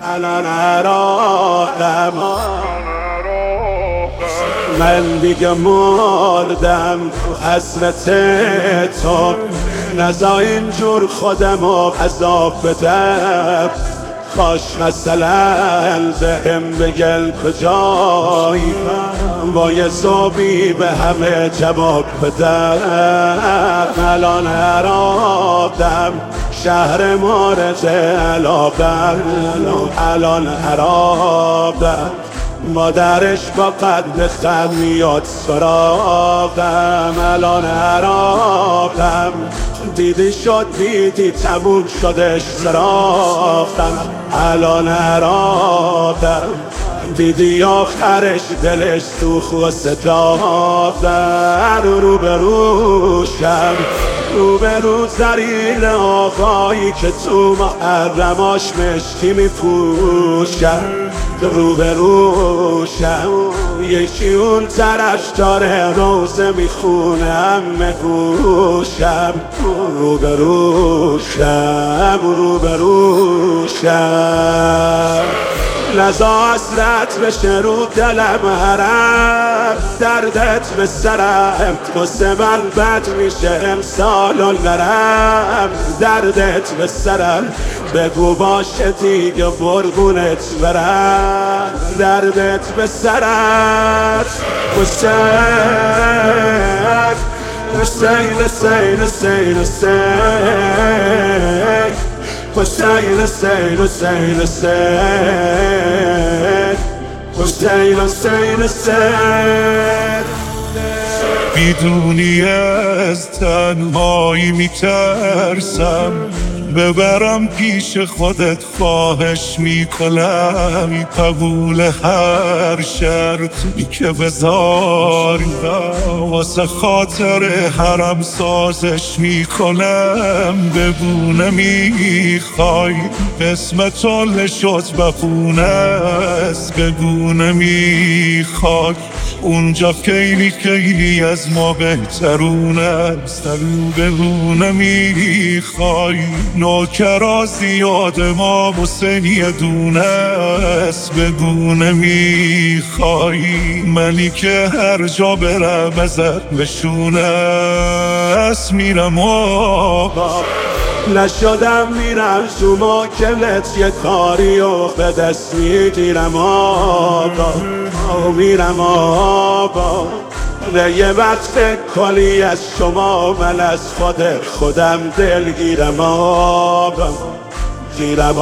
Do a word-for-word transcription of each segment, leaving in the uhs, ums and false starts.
الان عراقم، من دیگه مردم تو حسرت تو، نزا اینجور خودمو عذاب بدم. کاش مثلا بهم بگل کجایی، با یه صبحی به همه جواب بدم. الان عراقم، شهر مورد علاقم، الان عراقم، مادرش با قد خم میاد سراغم. الان عراقم، دیدی شد دیدی تموم شدش سراغم. الان عراقم، دیدی آخرش دلش سوخ و ستاختم. رو به روشم، رو به رو زریل آقایی که تو محرماش مشکی میپوشم. رو به روشم، یکی اون طرف داره روزه میخونه همه گوشم. رو به روشم، رو به روشم، لذا حسرت بشه رو دلم هرم. دردت به سرم واسه من بد میشه امسال و نرم. دردت به سرم بگو باشه دیگه قربونت برم. دردت به سرت حسین حسین حسین حسین حسین حسین حسین حسین حسین حسین حسین. میدونی از تنهایی میترسم، ببرم پیش خودت خواهش میکنم. قبول هر شرطی که بذاری واسه خاطر حرم سازش میکنم. بگو نمیخوای قسمت رو شد بخونه است. بگو نمیخوای اونجا خیلی خیلی از ما بهترون است. بگو نمیخوای نوکرا زیاد ما حسین یه دونه است. بگو نمیخوای منی که هر جا برم ازت بشونه است. میرم آقا، نشدم میرم تو ماکلت یه کاری و به دست میگیرم آقا. میرم آقا، یه وقت کلی از شما من از خود خودم دلگیرم آقا. گیرم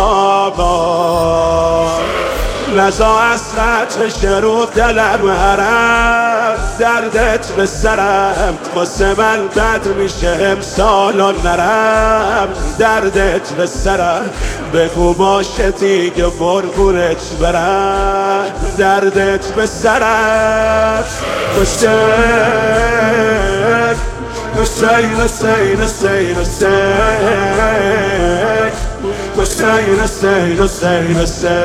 آقا، لذا حسرت بشه رو دلم هرم. دردت به سرم واسه من بد میشه امسال و نرم. دردت به سرم بگو باشه دیگه قربونت برم. دردت به سرم حسین حسین حسین حسین حسین حسین حسین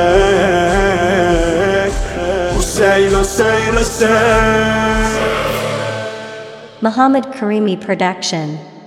حسین حسین حسین. Muhammad Karimi Production.